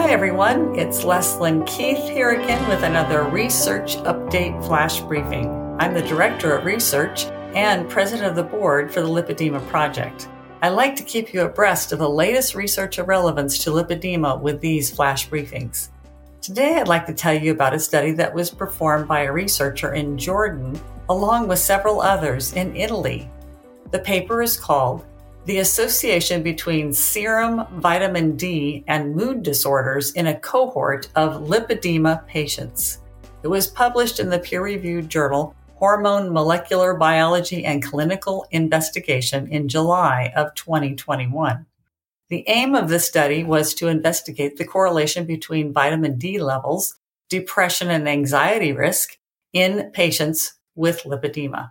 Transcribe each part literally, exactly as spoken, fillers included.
Hi everyone, it's Leslyn Keith here again with another Research Update Flash Briefing. I'm the Director of Research and President of the Board for the Lipedema Project. I like to keep you abreast of the latest research of relevance to lipedema with these flash briefings. Today I'd like to tell you about a study that was performed by a researcher in Jordan along with several others in Italy. The paper is called The Association Between Serum Vitamin D and Mood Disorders in a Cohort of Lipedema Patients. It was published in the peer-reviewed journal Hormone Molecular Biology and Clinical Investigation in July of twenty twenty-one. The aim of the study was to investigate the correlation between vitamin D levels, depression and anxiety risk in patients with lipedema.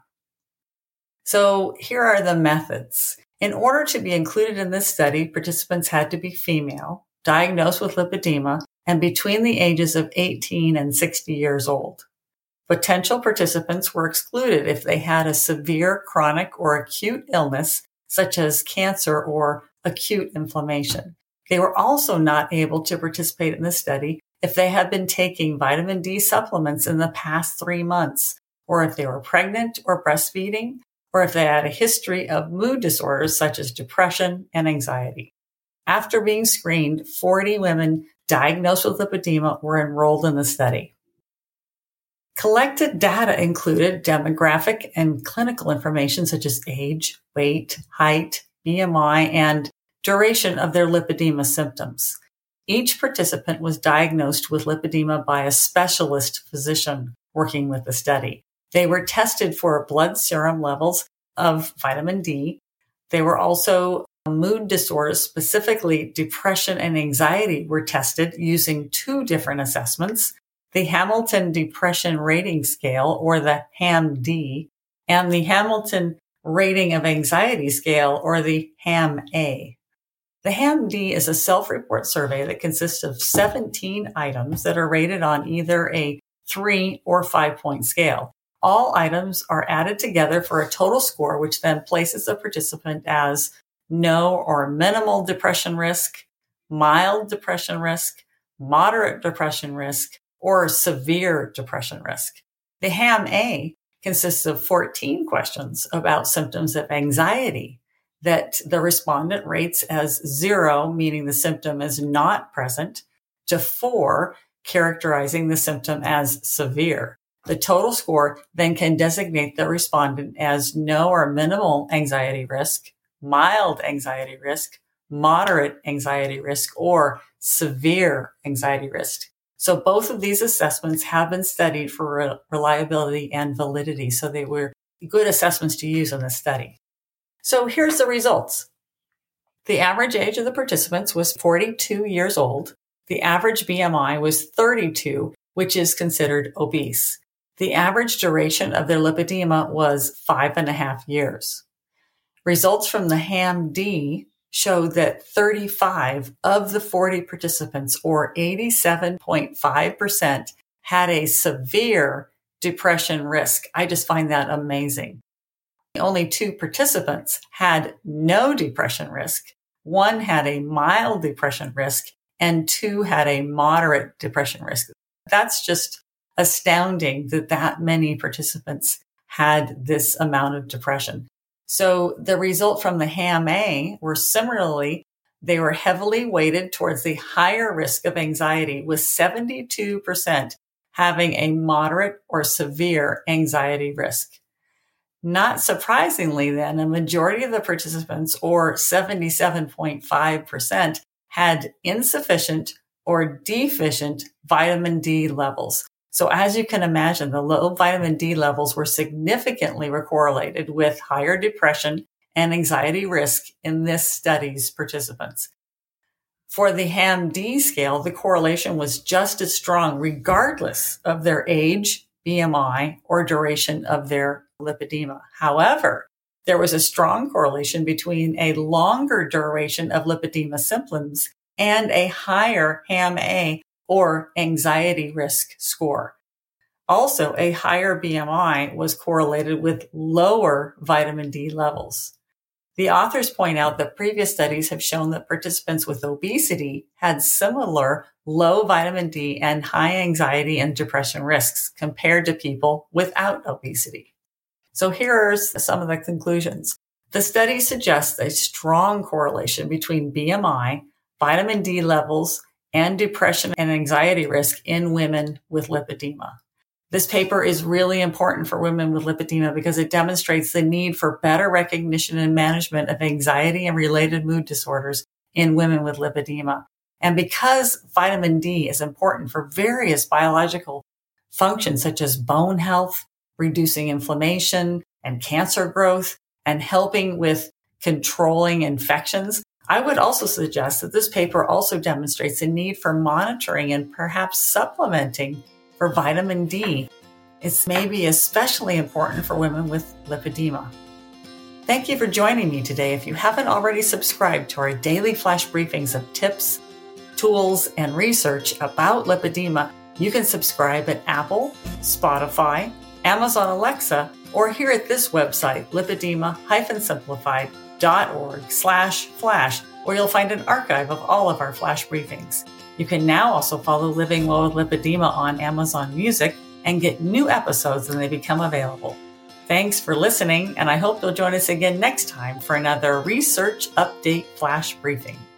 So here are the methods. In order to be included in this study, participants had to be female, diagnosed with lipedema, and between the ages of eighteen and sixty years old. Potential participants were excluded if they had a severe chronic or acute illness, such as cancer or acute inflammation. They were also not able to participate in the study if they had been taking vitamin D supplements in the past three months, or if they were pregnant or breastfeeding, or if they had a history of mood disorders such as depression and anxiety. After being screened, forty women diagnosed with lipedema were enrolled in the study. Collected data included demographic and clinical information such as age, weight, height, B M I, and duration of their lipedema symptoms. Each participant was diagnosed with lipedema by a specialist physician working with the study. They were tested for blood serum levels of vitamin D. They were also mood disorders, specifically depression and anxiety, were tested using two different assessments, the Hamilton Depression Rating Scale, or the HAM-D, and the Hamilton Rating of Anxiety Scale, or the HAM-A. The HAM-D is a self-report survey that consists of seventeen items that are rated on either a three or five point scale. All items are added together for a total score, which then places the participant as no or minimal depression risk, mild depression risk, moderate depression risk, or severe depression risk. The HAM-A consists of fourteen questions about symptoms of anxiety that the respondent rates as zero, meaning the symptom is not present, to four, characterizing the symptom as severe. The total score then can designate the respondent as no or minimal anxiety risk, mild anxiety risk, moderate anxiety risk, or severe anxiety risk. So both of these assessments have been studied for re- reliability and validity, so they were good assessments to use in the study. So here's the results. The average age of the participants was forty-two years old. The average B M I was thirty-two, which is considered obese. The average duration of their lipedema was five and a half years. Results from the HAM-D showed that thirty-five of the forty participants, or eighty-seven point five percent, had a severe depression risk. I just find that amazing. Only two participants had no depression risk. One had a mild depression risk, and two had a moderate depression risk. That's just astounding that that many participants had this amount of depression. So the result from the HAM-A were similarly, they were heavily weighted towards the higher risk of anxiety, with seventy-two percent having a moderate or severe anxiety risk. Not surprisingly then, a majority of the participants, or seventy-seven point five percent, had insufficient or deficient vitamin D levels. So as you can imagine, the low vitamin D levels were significantly correlated with higher depression and anxiety risk in this study's participants. For the HAM-D scale, the correlation was just as strong regardless of their age, B M I, or duration of their lipedema. However, there was a strong correlation between a longer duration of lipedema symptoms and a higher HAM-A, or anxiety risk score. Also, a higher B M I was correlated with lower vitamin D levels. The authors point out that previous studies have shown that participants with obesity had similar low vitamin D and high anxiety and depression risks compared to people without obesity. So here are some of the conclusions. The study suggests a strong correlation between B M I, vitamin D levels, and depression and anxiety risk in women with lipedema. This paper is really important for women with lipedema because it demonstrates the need for better recognition and management of anxiety and related mood disorders in women with lipedema. And because vitamin D is important for various biological functions such as bone health, reducing inflammation and cancer growth, and helping with controlling infections, I would also suggest that this paper also demonstrates the need for monitoring and perhaps supplementing for vitamin D. It's maybe especially important for women with lipedema. Thank you for joining me today. If you haven't already subscribed to our daily flash briefings of tips, tools, and research about lipedema, you can subscribe at Apple, Spotify, Amazon Alexa, or here at this website, lipedema-simplified.org slash flash, where you'll find an archive of all of our flash briefings. You can now also follow Living Well with Lipedema on Amazon Music and get new episodes when they become available. Thanks for listening, and I hope you'll join us again next time for another Research Update Flash Briefing.